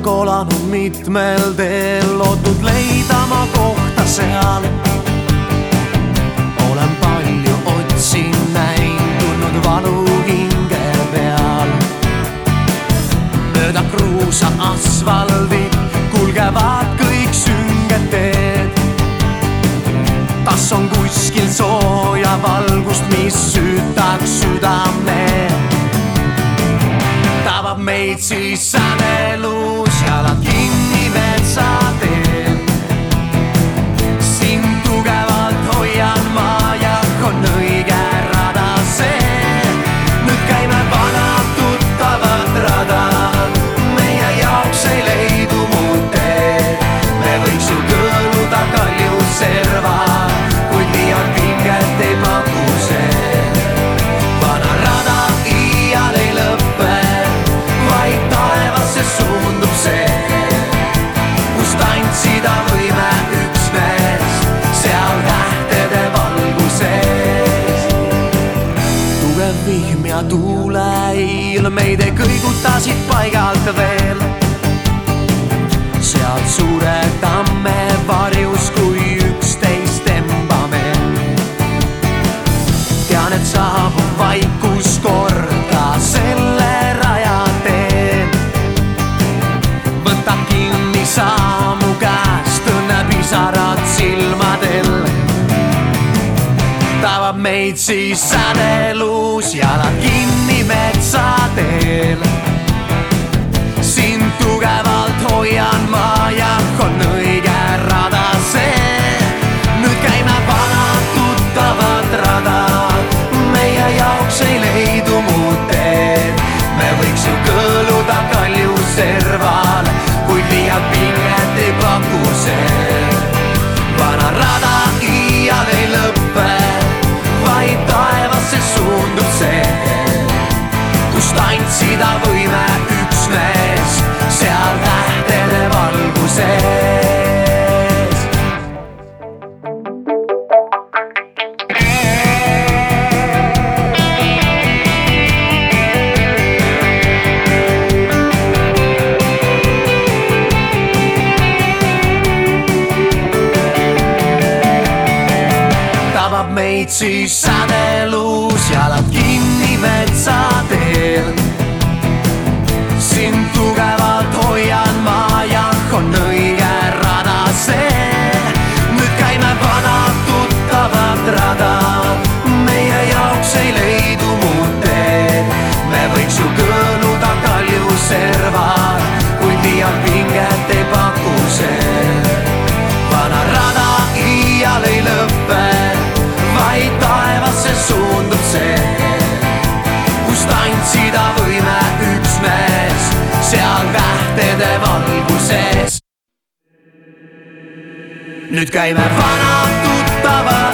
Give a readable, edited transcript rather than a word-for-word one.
kolanud mitmel teel, lootud leida ma kohta seal. Olen palju otsin näinud, tulnud valu hinge peal. Mööda kruusa asfaldi kulgevad kõik sünged teed. Tas on kuskil sooja valgust, mis süütaks südame. Tabab meid siis sädelus, jalad kinni metsateel. Sind tugevalt hoian ma ja on õige rada see. Nüüd käime vanad tuttavad radad, meie jaoks ei leidu muud teed. Me võiks ju kõõluda Kalju serva, kuid liialt pinget ei paku see. Vana rada iial ei lõppe, vaid taevasse suundub see, kus tantsida võime üksnes seal tähtede valguses. Tugev vihm ja tuuleil meid ei kõigutasid paigalt veel. Sealt suure tamme varjus, kui üksteist tembame. Tean, et saabub vaikus korda selle raja teen. Võtab kinni saamu käest, õnnepisarad silmadel. Tabab meid siis sädelus, jalad kinni metsateel. Sind tugevalt hoian ma ja on õige rada see. Nüüd käime vanad tuttavad radad, meie jaoks ei leidu muud teed. Me võiks ju kõõluda Kalju serval, kuid liialt pinget ei paku see. Vana rada iial ei lõppe, vaid taevasse suundub see, kus tantsida võime üksnes seal tähtede valguses. Tabab meid siis sädelus, jalad kinni metsateel. Sind tugevalt hoian ma ja on õige rada see. Nüüd käime vanad tuttavad radad, meie jaoks ei leidu muud teed. Me võiks ju kõõluda Kalju serval, kuid liialt pinget ei paku see. Vana rada iial ei lõppe, vaid taevasse suundub see, kus tantsida võime üksnes seal tähtede valguses. Nüüd käime vanad tuttavad